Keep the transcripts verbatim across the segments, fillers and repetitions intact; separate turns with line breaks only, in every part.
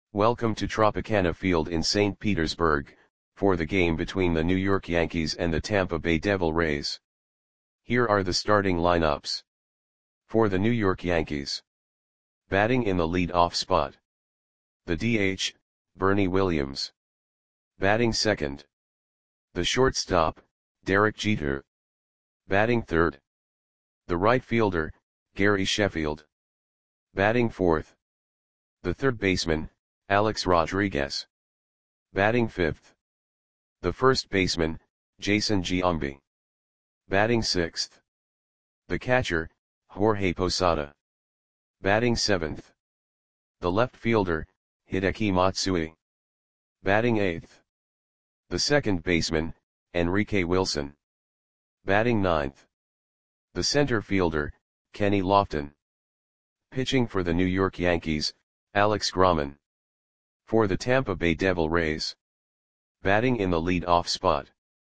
Welcome to Tropicana Field in Saint Petersburg, for the game between the New York Yankees and the Tampa Bay Devil Rays. Here are the starting lineups. For the New York Yankees. Batting in the lead-off spot. The D H, Bernie Williams. Batting second. The shortstop, Derek Jeter. Batting third. The right fielder, Gary Sheffield. Batting fourth. The third baseman, Alex Rodriguez. Batting fifth. The first baseman, Jason Giambi. Batting sixth. The catcher, Jorge Posada. Batting seventh. The left fielder, Hideki Matsui. Batting eighth. The second baseman, Enrique Wilson. Batting ninth. The center fielder, Kenny Lofton. Pitching for the New York Yankees, Alex Gromman. For the Tampa Bay Devil Rays. Batting in the lead-off spot.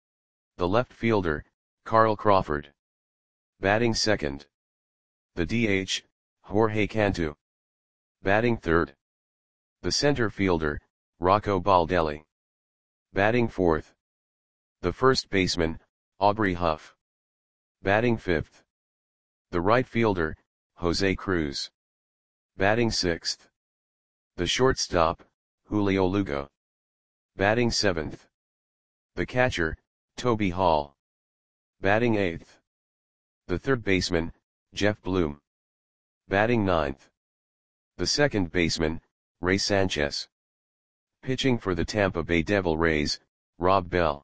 The left fielder, Carl Crawford. Batting second. The D H, Jorge Cantu. Batting third. The center fielder, Rocco Baldelli. Batting fourth. The first baseman, Aubrey Huff. Batting fifth. The right fielder, Jose Cruz. Batting sixth. The shortstop, Julio Lugo. Batting seventh. The catcher, Toby Hall. Batting eighth. The third baseman, Jeff Bloom. Batting ninth. The second baseman, Ray Sanchez. Pitching for the Tampa Bay Devil Rays, Rob Bell.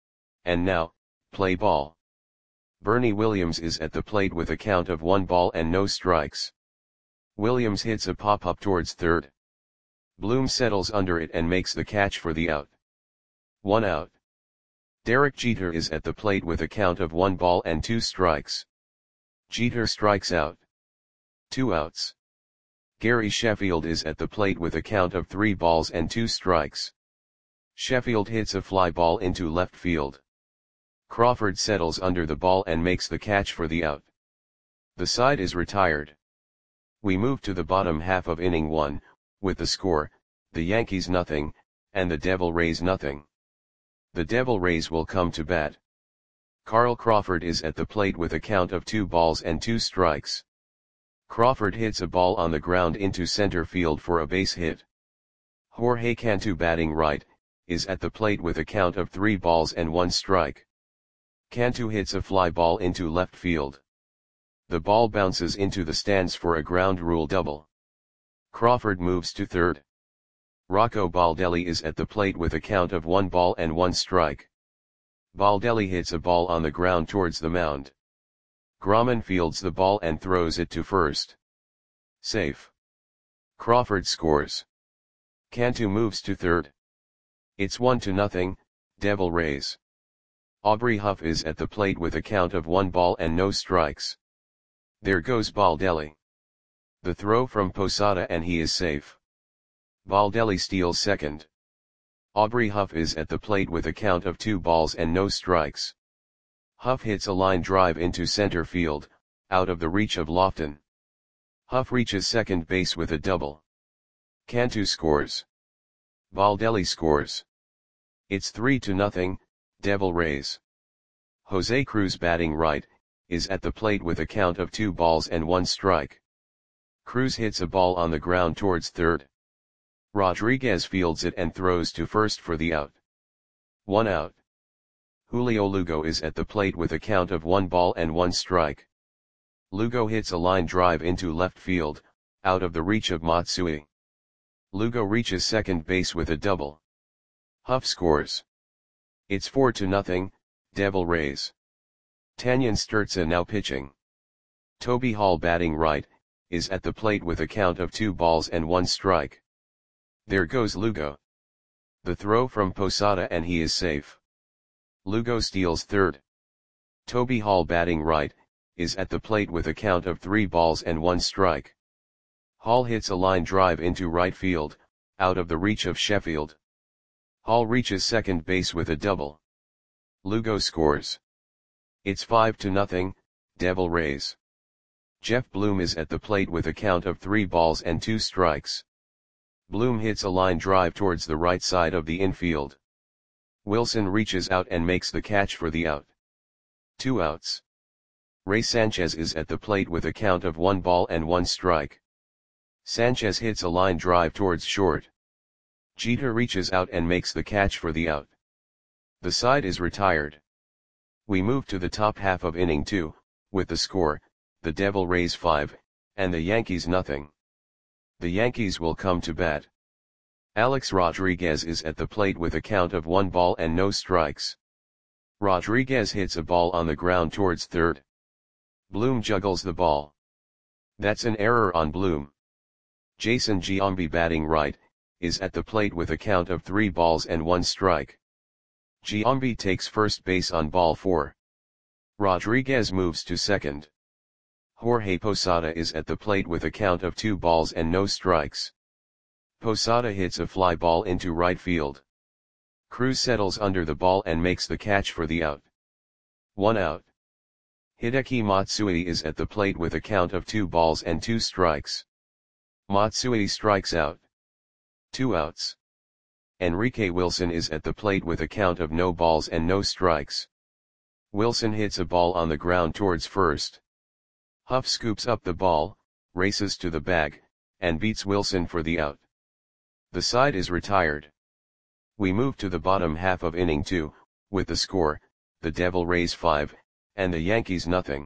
And now, play ball. Bernie Williams is at the plate with a count of one ball and no strikes. Williams hits a pop-up towards third. Bloom settles under it and makes the catch for the out. One out. Derek Jeter is at the plate with a count of one ball and two strikes. Jeter strikes out. Two outs. Gary Sheffield is at the plate with a count of three balls and two strikes. Sheffield hits a fly ball into left field. Crawford settles under the ball and makes the catch for the out. The side is retired. We move to the bottom half of inning one, with the score, the Yankees nothing, and the Devil Rays nothing. The Devil Rays will come to bat. Carl Crawford is at the plate with a count of two balls and two strikes. Crawford hits a ball on the ground into center field for a base hit. Jorge Cantu, batting right, is at the plate with a count of three balls and one strike. Cantu hits a fly ball into left field. The ball bounces into the stands for a ground rule double. Crawford moves to third. Rocco Baldelli is at the plate with a count of one ball and one strike. Baldelli hits a ball on the ground towards the mound. Gromman fields the ball and throws it to first. Safe. Crawford scores. Cantu moves to third. It's one to nothing, Devil Rays. Aubrey Huff is at the plate with a count of one ball and no strikes. There goes Baldelli. The throw from Posada and he is safe. Baldelli steals second. Aubrey Huff is at the plate with a count of two balls and no strikes. Huff hits a line drive into center field, out of the reach of Lofton. Huff reaches second base with a double. Cantu scores. Baldelli scores. It's three to nothing, Devil Rays. Jose Cruz, batting right, is at the plate with a count of two balls and one strike. Cruz hits a ball on the ground towards third. Rodriguez fields it and throws to first for the out. One out. Julio Lugo is at the plate with a count of one ball and one strike. Lugo hits a line drive into left field, out of the reach of Matsui. Lugo reaches second base with a double. Huff scores. It's four to nothing, Devil Rays. Tanyan Sturtze now pitching. Toby Hall, batting right, is at the plate with a count of two balls and one strike. There goes Lugo. The throw from Posada and he is safe. Lugo steals third. Toby Hall, batting right, is at the plate with a count of three balls and one strike. Hall hits a line drive into right field, out of the reach of Sheffield. Hall reaches second base with a double. Lugo scores. It's five to nothing, Devil Rays. Jeff Bloom is at the plate with a count of three balls and two strikes. Bloom hits a line drive towards the right side of the infield. Wilson reaches out and makes the catch for the out. Two outs. Ray Sanchez is at the plate with a count of one ball and one strike. Sanchez hits a line drive towards short. Jeter reaches out and makes the catch for the out. The side is retired. We move to the top half of inning two, with the score, the Devil Rays five, and the Yankees nothing. The Yankees will come to bat. Alex Rodriguez is at the plate with a count of one ball and no strikes. Rodriguez hits a ball on the ground towards third. Bloom juggles the ball. That's an error on Bloom. Jason Giambi, batting right, is at the plate with a count of three balls and one strike. Giambi takes first base on ball four. Rodriguez moves to second. Jorge Posada is at the plate with a count of two balls and no strikes. Posada hits a fly ball into right field. Cruz settles under the ball and makes the catch for the out. One out. Hideki Matsui is at the plate with a count of two balls and two strikes. Matsui strikes out. Two outs. Enrique Wilson is at the plate with a count of no balls and no strikes. Wilson hits a ball on the ground towards first. Huff scoops up the ball, races to the bag, and beats Wilson for the out. The side is retired. We move to the bottom half of inning two, with the score, the Devil Rays five, and the Yankees nothing.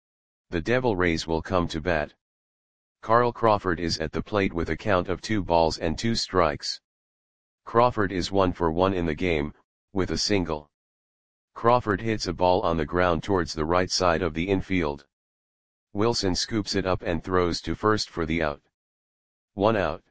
The Devil Rays will come to bat. Carl Crawford is at the plate with a count of two balls and two strikes. Crawford is one for one in the game, with a single. Crawford hits a ball on the ground towards the right side of the infield. Wilson scoops it up and throws to first for the out. One out.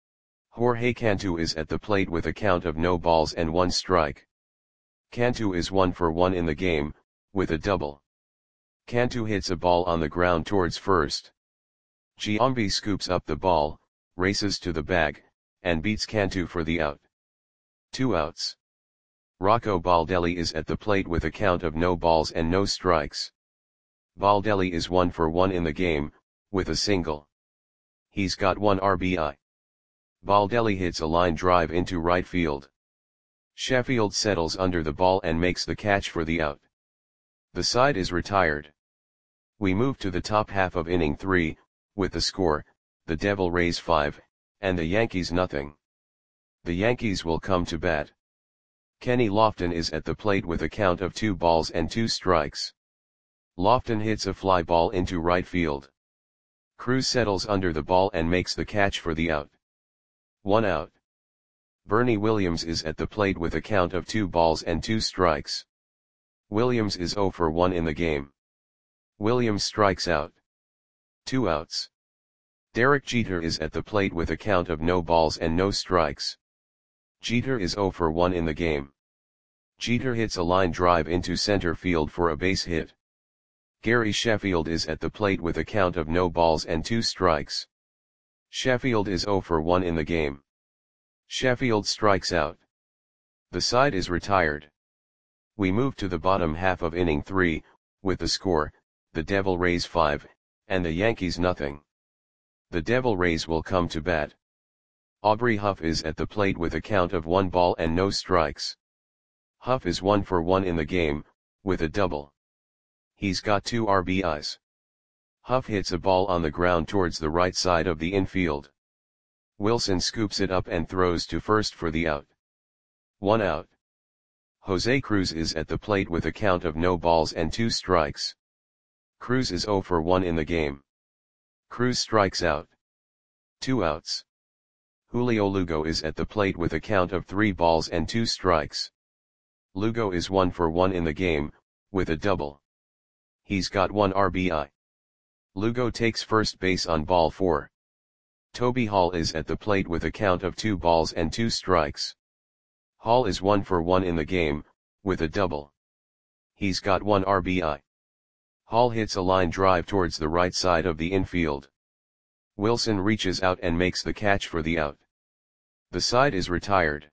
Jorge Cantu is at the plate with a count of no balls and one strike. Cantu is one for one in the game, with a double. Cantu hits a ball on the ground towards first. Giambi scoops up the ball, races to the bag, and beats Cantu for the out. Two outs. Rocco Baldelli is at the plate with a count of no balls and no strikes. Baldelli is one for one in the game, with a single. He's got one R B I. Baldelli hits a line drive into right field. Sheffield settles under the ball and makes the catch for the out. The side is retired. We move to the top half of inning three, with the score, the Devil Rays five, and the Yankees nothing. The Yankees will come to bat. Kenny Lofton is at the plate with a count of two balls and two strikes. Lofton hits a fly ball into right field. Cruz settles under the ball and makes the catch for the out. One out. Bernie Williams is at the plate with a count of two balls and two strikes. Williams is zero for one in the game. Williams strikes out. Two outs. Derek Jeter is at the plate with a count of no balls and no strikes. Jeter is zero for one in the game. Jeter hits a line drive into center field for a base hit. Gary Sheffield is at the plate with a count of no balls and two strikes. Sheffield is zero for one in the game. Sheffield strikes out. The side is retired. We move to the bottom half of inning three, with the score, the Devil Rays five, and the Yankees nothing. The Devil Rays will come to bat. Aubrey Huff is at the plate with a count of one ball and no strikes. Huff is one for one in the game, with a double. He's got two R B Is. Huff hits a ball on the ground towards the right side of the infield. Wilson scoops it up and throws to first for the out. One out. Jose Cruz is at the plate with a count of no balls and two strikes. Cruz is zero for one in the game. Cruz strikes out. Two outs. Julio Lugo is at the plate with a count of three balls and two strikes. Lugo is one for one in the game, with a double. He's got one R B I. Lugo takes first base on ball four. Toby Hall is at the plate with a count of two balls and two strikes. Hall is one for one in the game, with a double. He's got one R B I. Hall hits a line drive towards the right side of the infield. Wilson reaches out and makes the catch for the out. The side is retired.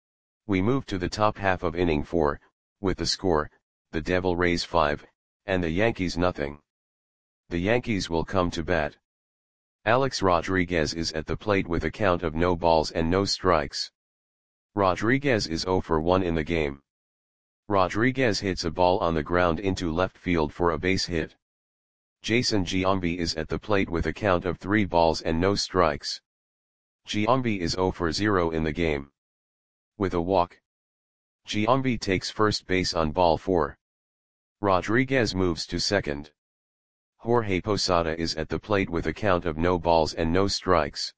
We move to the top half of inning four, with the score, the Devil Rays five, and the Yankees nothing. The Yankees will come to bat. Alex Rodriguez is at the plate with a count of no balls and no strikes. Rodriguez is zero for one in the game. Rodriguez hits a ball on the ground into left field for a base hit. Jason Giambi is at the plate with a count of three balls and no strikes. Giambi is zero for zero in the game. With a walk, Giambi takes first base on ball four. Rodriguez moves to second. Jorge Posada is at the plate with a count of no balls and no strikes.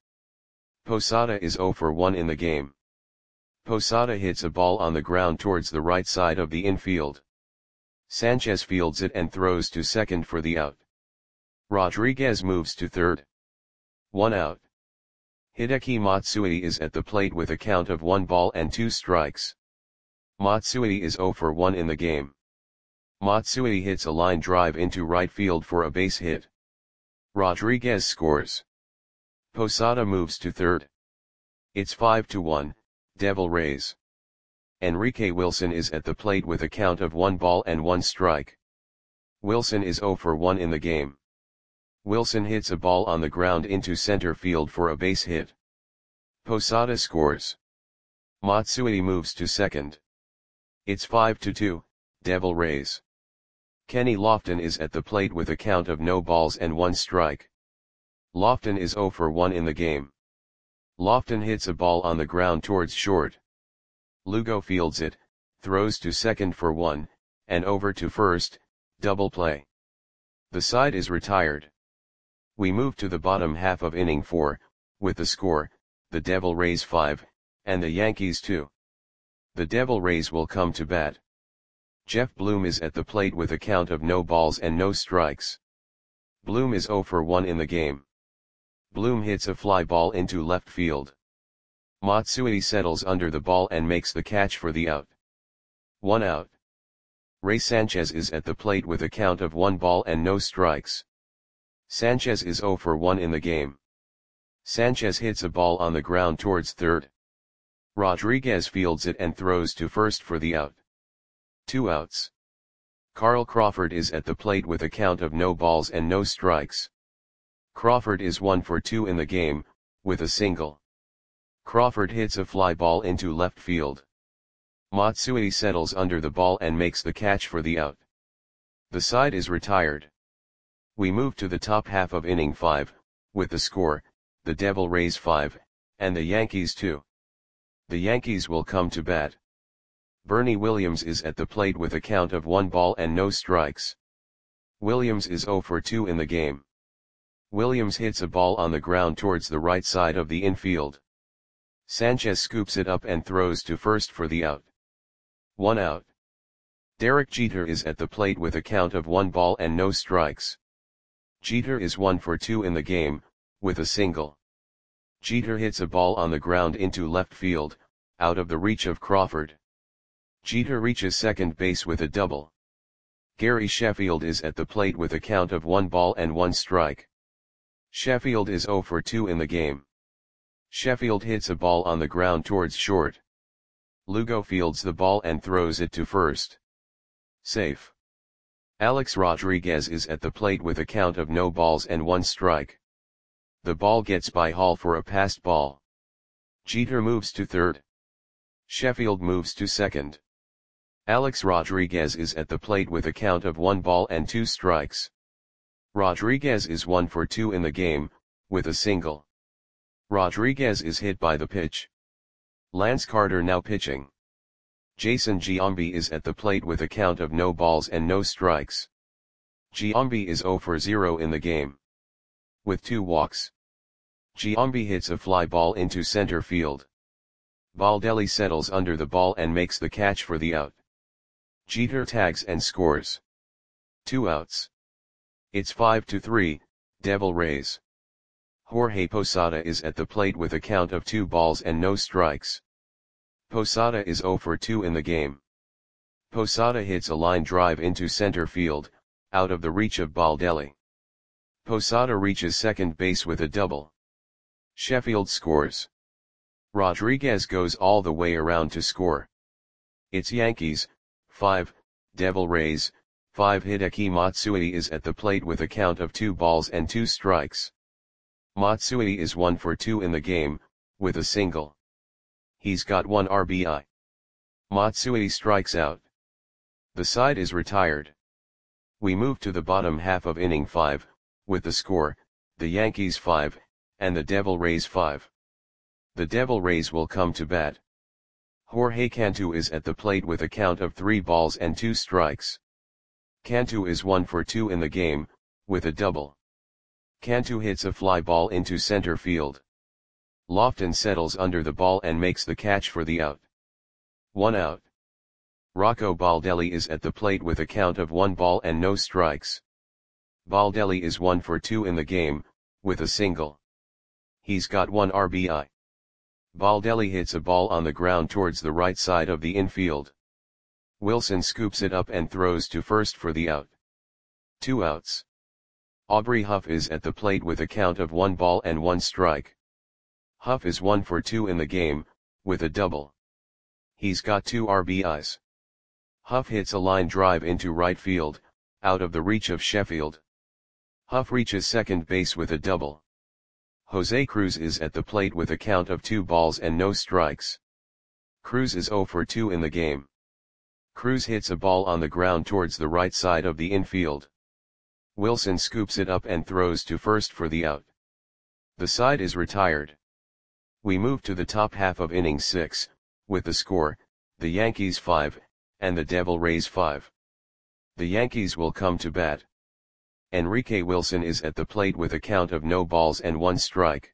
Posada is zero for one in the game. Posada hits a ball on the ground towards the right side of the infield. Sanchez fields it and throws to second for the out. Rodriguez moves to third. One out. Hideki Matsui is at the plate with a count of one ball and two strikes. Matsui is zero for one in the game. Matsui hits a line drive into right field for a base hit. Rodriguez scores. Posada moves to third. It's five to one, Devil Rays. Enrique Wilson is at the plate with a count of one ball and one strike. Wilson is zero for one in the game. Wilson hits a ball on the ground into center field for a base hit. Posada scores. Matsui moves to second. It's five to two, Devil Rays. Kenny Lofton is at the plate with a count of no balls and one strike. Lofton is zero for one in the game. Lofton hits a ball on the ground towards short. Lugo fields it, throws to second for one, and over to first, double play. The side is retired. We move to the bottom half of inning four, with the score, the Devil Rays five, and the Yankees two. The Devil Rays will come to bat. Jeff Bloom is at the plate with a count of no balls and no strikes. Bloom is zero for one in the game. Bloom hits a fly ball into left field. Matsui settles under the ball and makes the catch for the out. One out. Ray Sanchez is at the plate with a count of one ball and no strikes. Sanchez is zero for one in the game. Sanchez hits a ball on the ground towards third. Rodriguez fields it and throws to first for the out. Two outs. Carl Crawford is at the plate with a count of no balls and no strikes. Crawford is one for two in the game, with a single. Crawford hits a fly ball into left field. Matsui settles under the ball and makes the catch for the out. The side is retired. We move to the top half of inning five, with the score, the Devil Rays five, and the Yankees two. The Yankees will come to bat. Bernie Williams is at the plate with a count of one ball and no strikes. Williams is zero for two in the game. Williams hits a ball on the ground towards the right side of the infield. Sanchez scoops it up and throws to first for the out. One out. Derek Jeter is at the plate with a count of one ball and no strikes. Jeter is one for two in the game, with a single. Jeter hits a ball on the ground into left field, out of the reach of Crawford. Jeter reaches second base with a double. Gary Sheffield is at the plate with a count of one ball and one strike. Sheffield is zero for two in the game. Sheffield hits a ball on the ground towards short. Lugo fields the ball and throws it to first. Safe. Alex Rodriguez is at the plate with a count of no balls and one strike. The ball gets by Hall for a passed ball. Jeter moves to third. Sheffield moves to second. Alex Rodriguez is at the plate with a count of one ball and two strikes. Rodriguez is one for two in the game, with a single. Rodriguez is hit by the pitch. Lance Carter now pitching. Jason Giambi is at the plate with a count of no balls and no strikes. Giambi is zero for zero in the game. With two walks. Giambi hits a fly ball into center field. Baldelli settles under the ball and makes the catch for the out. Jeter tags and scores. Two outs. It's five to three, Devil Rays. Jorge Posada is at the plate with a count of two balls and no strikes. Posada is zero for two in the game. Posada hits a line drive into center field, out of the reach of Baldelli. Posada reaches second base with a double. Sheffield scores. Rodriguez goes all the way around to score. It's Yankees, five, Devil Rays, five. Hideki Matsui is at the plate with a count of two balls and two strikes. Matsui is one for two in the game, with a single. He's got one R B I. Matsui strikes out. The side is retired. We move to the bottom half of inning five, with the score, the Yankees five, and the Devil Rays five. The Devil Rays will come to bat. Jorge Cantu is at the plate with a count of three balls and two strikes. Cantu is one for two in the game, with a double. Cantu hits a fly ball into center field. Lofton settles under the ball and makes the catch for the out. One out. Rocco Baldelli is at the plate with a count of one ball and no strikes. Baldelli is one for two in the game, with a single. He's got one R B I. Baldelli hits a ball on the ground towards the right side of the infield. Wilson scoops it up and throws to first for the out. Two outs. Aubrey Huff is at the plate with a count of one ball and one strike. Huff is one for two in the game, with a double. He's got two R B Is. Huff hits a line drive into right field, out of the reach of Sheffield. Huff reaches second base with a double. Jose Cruz is at the plate with a count of two balls and no strikes. Cruz is zero for two in the game. Cruz hits a ball on the ground towards the right side of the infield. Wilson scoops it up and throws to first for the out. The side is retired. We move to the top half of inning six, with the score, the Yankees five, and the Devil Rays five. The Yankees will come to bat. Enrique Wilson is at the plate with a count of no balls and one strike.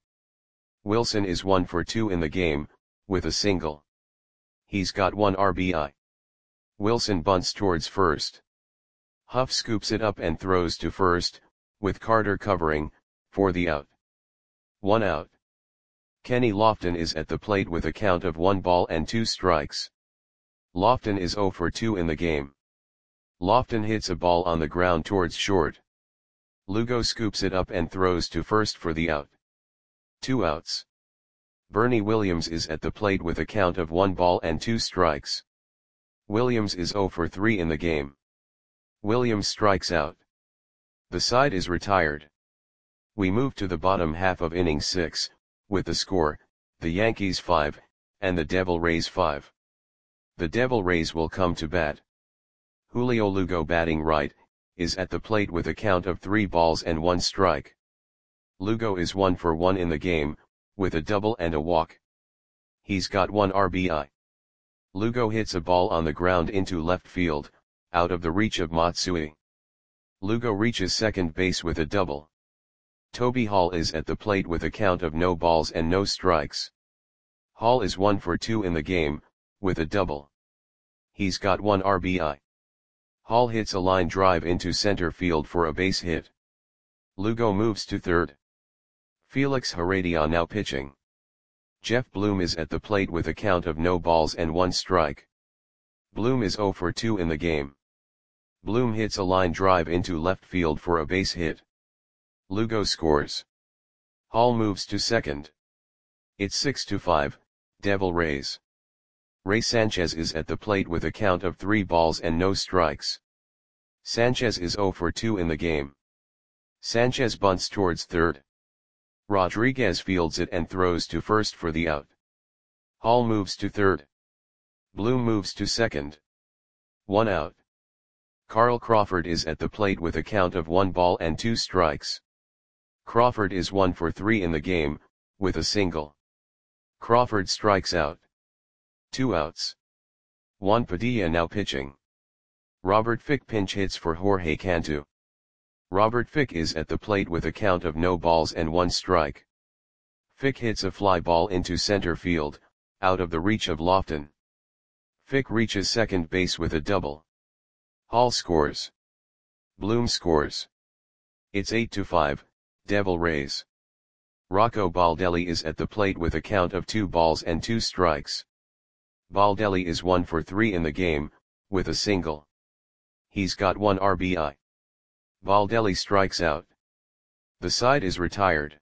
Wilson is one for two in the game, with a single. He's got one R B I. Wilson bunts towards first. Huff scoops it up and throws to first, with Carter covering, for the out. One out. Kenny Lofton is at the plate with a count of one ball and two strikes. Lofton is zero for two in the game. Lofton hits a ball on the ground towards short. Lugo scoops it up and throws to first for the out. Two outs. Bernie Williams is at the plate with a count of one ball and two strikes. Williams is zero for three in the game. Williams strikes out. The side is retired. We move to the bottom half of inning six, with the score, the Yankees five, and the Devil Rays five. The Devil Rays will come to bat. Julio Lugo, batting right, is at the plate with a count of three balls and one strike. Lugo is one for one in the game, with a double and a walk. He's got one R B I. Lugo hits a ball on the ground into left field, out of the reach of Matsui. Lugo reaches second base with a double. Toby Hall is at the plate with a count of no balls and no strikes. Hall is one for two in the game, with a double. He's got one R B I. Hall hits a line drive into center field for a base hit. Lugo moves to third. Felix Heredia now pitching. Jeff Bloom is at the plate with a count of no balls and one strike. Bloom is zero for two in the game. Bloom hits a line drive into left field for a base hit. Lugo scores. Hall moves to second. It's six to five, Devil Rays. Ray Sanchez is at the plate with a count of three balls and no strikes. Sanchez is zero for two in the game. Sanchez bunts towards third. Rodriguez fields it and throws to first for the out. Hall moves to third. Bloom moves to second. One out. Carl Crawford is at the plate with a count of one ball and two strikes. Crawford is one for three in the game, with a single. Crawford strikes out. Two outs. Juan Padilla now pitching. Robert Fick pinch hits for Jorge Cantu. Robert Fick is at the plate with a count of no balls and one strike. Fick hits a fly ball into center field, out of the reach of Lofton. Fick reaches second base with a double. Hall scores. Bloom scores. It's eight to five, Devil Rays. Rocco Baldelli is at the plate with a count of two balls and two strikes. Baldelli is one for three in the game, with a single. He's got one R B I. Baldelli strikes out. The side is retired.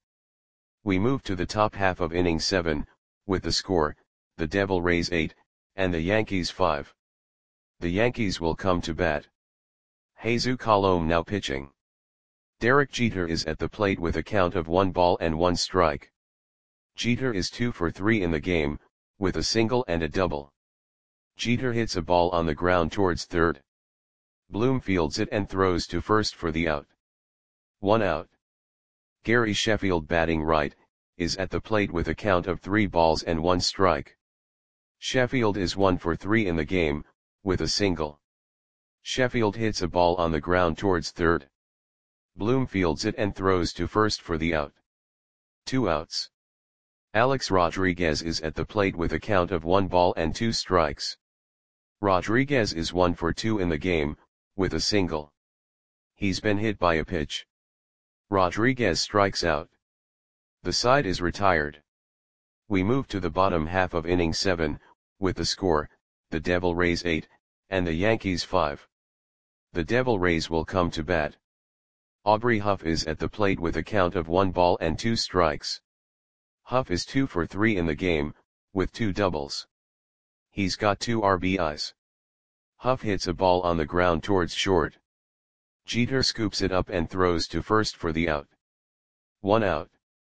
We move to the top half of inning seven, with the score, the Devil Rays eight, and the Yankees five. The Yankees will come to bat. Jesus Colome now pitching. Derek Jeter is at the plate with a count of one ball and one strike. Jeter is two for three in the game, with a single and a double. Jeter hits a ball on the ground towards third. Bloom fields it and throws to first for the out. One out. Gary Sheffield, batting right, is at the plate with a count of three balls and one strike. Sheffield is one for three in the game, with a single. Sheffield hits a ball on the ground towards third. Bloom fields it and throws to first for the out. Two outs. Alex Rodriguez is at the plate with a count of one ball and two strikes. Rodriguez is one for two in the game, with a single. He's been hit by a pitch. Rodriguez strikes out. The side is retired. We move to the bottom half of inning seven, with the score, the Devil Rays eight, and the Yankees five. The Devil Rays will come to bat. Aubrey Huff is at the plate with a count of one ball and two strikes. Huff is two for three in the game, with two doubles. He's got two R B Is. Huff hits a ball on the ground towards short. Jeter scoops it up and throws to first for the out. One out.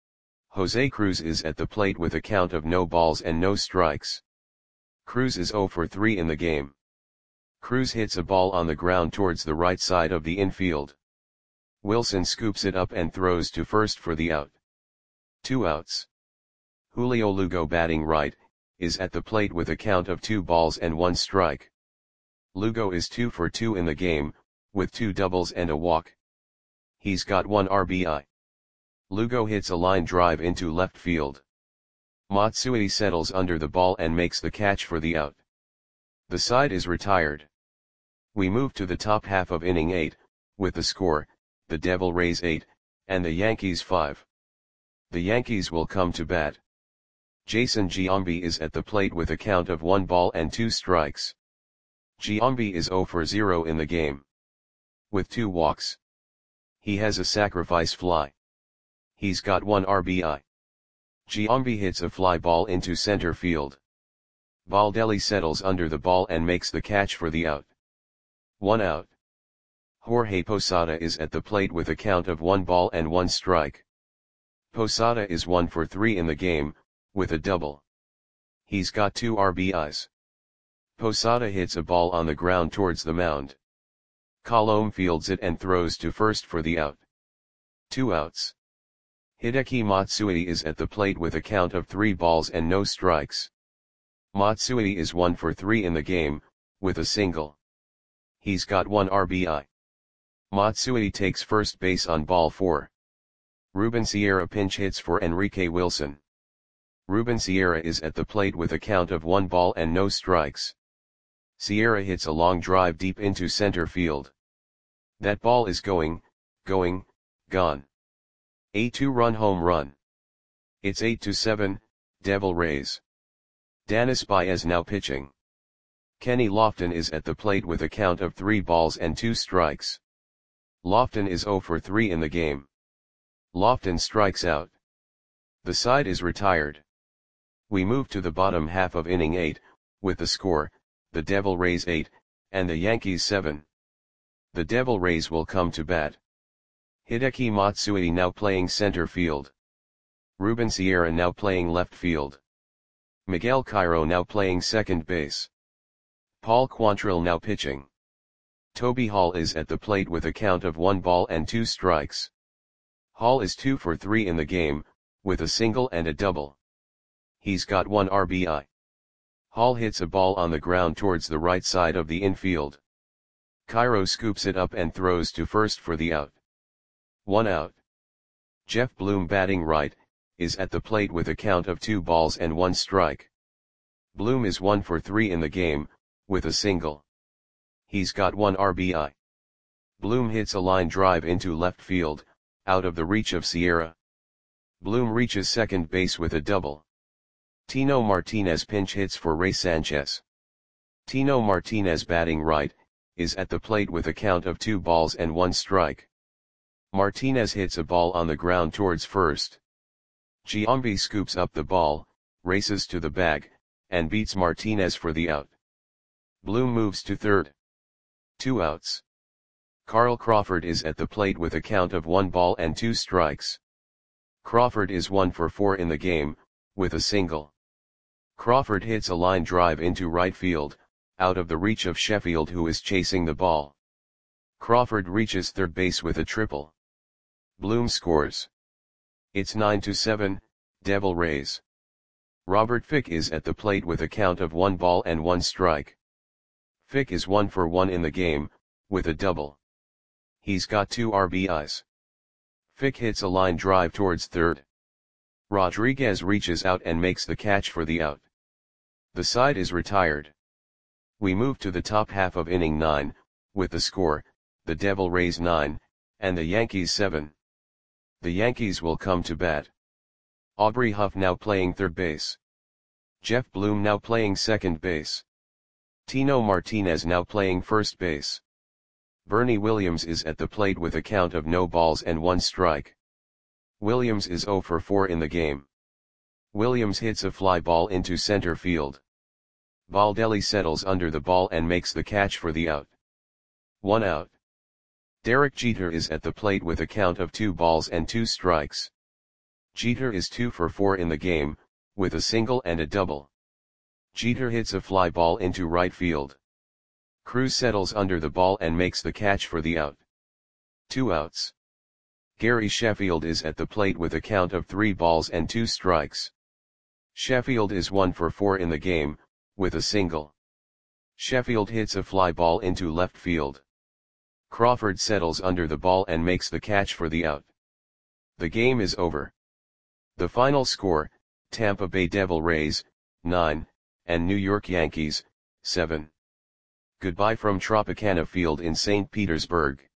Jose Cruz is at the plate with a count of no balls and no strikes. Cruz is zero for three in the game. Cruz hits a ball on the ground towards the right side of the infield. Wilson scoops it up and throws to first for the out. Two outs. Julio Lugo, batting right, is at the plate with a count of two balls and one strike. Lugo is two for two in the game, with two doubles and a walk. He's got one R B I. Lugo hits a line drive into left field. Matsui settles under the ball and makes the catch for the out. The side is retired. We move to the top half of inning eight, with the score, the Devil Rays eight, and the Yankees five. The Yankees will come to bat. Jason Giambi is at the plate with a count of one ball and two strikes. Giambi is zero for zero in the game, with two walks. He has a sacrifice fly. He's got one R B I. Giambi hits a fly ball into center field. Baldelli settles under the ball and makes the catch for the out. One out. Jorge Posada is at the plate with a count of one ball and one strike. Posada is one for three in the game, with a double. He's got two R B Is. Posada hits a ball on the ground towards the mound. Colomé fields it and throws to first for the out. Two outs. Hideki Matsui is at the plate with a count of three balls and no strikes. Matsui is one for three in the game, with a single. He's got one R B I. Matsui takes first base on ball four. Ruben Sierra pinch hits for Enrique Wilson. Ruben Sierra is at the plate with a count of one ball and no strikes. Sierra hits a long drive deep into center field. That ball is going, going, gone. A two-run home run. It's eight to seven, Devil Rays. Danis Baez now pitching. Kenny Lofton is at the plate with a count of three balls and two strikes. Lofton is zero for three in the game. Lofton strikes out. The side is retired. We move to the bottom half of inning eight, with the score, the Devil Rays eight, and the Yankees seven. The Devil Rays will come to bat. Hideki Matsui now playing center field. Ruben Sierra now playing left field. Miguel Cairo now playing second base. Paul Quantrill now pitching. Toby Hall is at the plate with a count of one ball and two strikes. Hall is two for three in the game, with a single and a double. He's got one R B I. Hall hits a ball on the ground towards the right side of the infield. Cairo scoops it up and throws to first for the out. One out. Jeff Bloom, batting right, is at the plate with a count of two balls and one strike. Bloom is one for three in the game, with a single. He's got one R B I. Bloom hits a line drive into left field, out of the reach of Sierra. Bloom reaches second base with a double. Tino Martinez pinch hits for Ray Sanchez. Tino Martinez, batting right, is at the plate with a count of two balls and one strike. Martinez hits a ball on the ground towards first. Giambi scoops up the ball, races to the bag, and beats Martinez for the out. Bloom moves to third. Two outs. Carl Crawford is at the plate with a count of one ball and two strikes. Crawford is one for four in the game, with a single. Crawford hits a line drive into right field, out of the reach of Sheffield, who is chasing the ball. Crawford reaches third base with a triple. Bloom scores. It's nine to seven, Devil Rays. Robert Fick is at the plate with a count of one ball and one strike. Fick is one for one in the game, with a double. He's got two R B Is. Fick hits a line drive towards third. Rodriguez reaches out and makes the catch for the out. The side is retired. We move to the top half of inning nine, with the score, the Devil Rays nine, and the Yankees seven. The Yankees will come to bat. Aubrey Huff now playing third base. Jeff Bloom now playing second base. Tino Martinez now playing first base. Bernie Williams is at the plate with a count of no balls and one strike. Williams is zero for four in the game. Williams hits a fly ball into center field. Baldelli settles under the ball and makes the catch for the out. One out. Derek Jeter is at the plate with a count of two balls and two strikes. Jeter is two for four in the game, with a single and a double. Jeter hits a fly ball into right field. Cruz settles under the ball and makes the catch for the out. Two outs. Gary Sheffield is at the plate with a count of three balls and two strikes. Sheffield is one for four in the game, with a single. Sheffield hits a fly ball into left field. Crawford settles under the ball and makes the catch for the out. The game is over. The final score, Tampa Bay Devil Rays, nine, and New York Yankees, seven. Goodbye from Tropicana Field in Saint Petersburg.